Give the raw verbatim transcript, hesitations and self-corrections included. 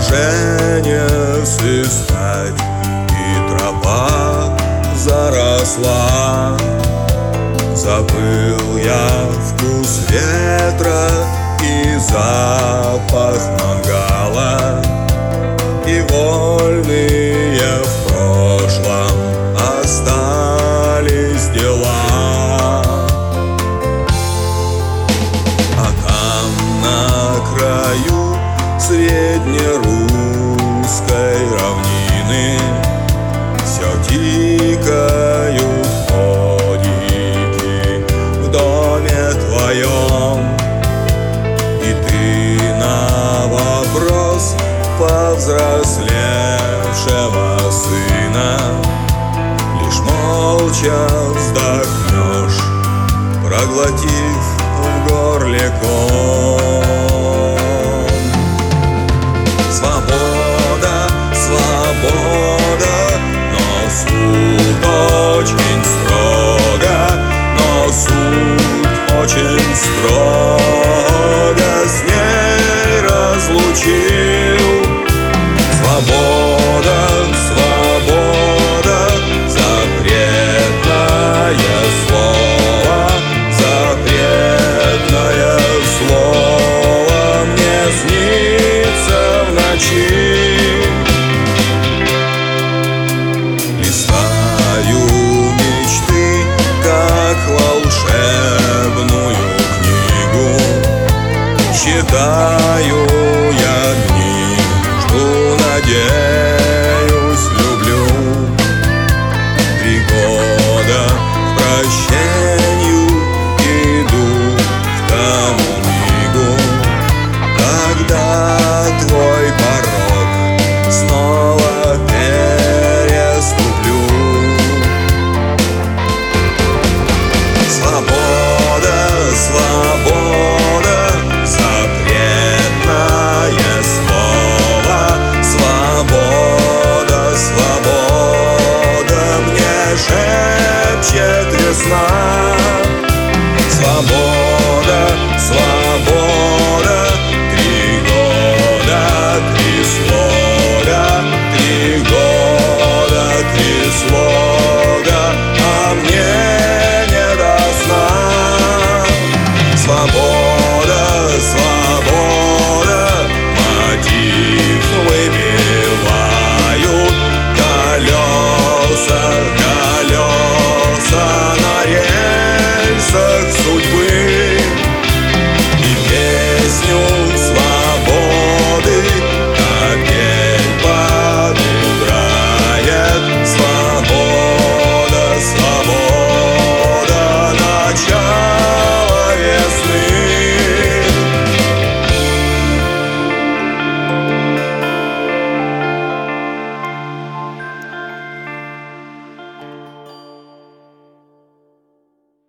уже не сыскать, и тропа заросла. Забыл я вкус ветра и запах мангала, и вольные в прошлом остались дела. А там на краю среднерусской равнины все тикают ходики в доме твоем. И ты на вопрос повзрослевшего сына лишь молча вздохнешь, проглотив в горле ком. Свобода, свобода, но суд очень строго, но суд очень строго.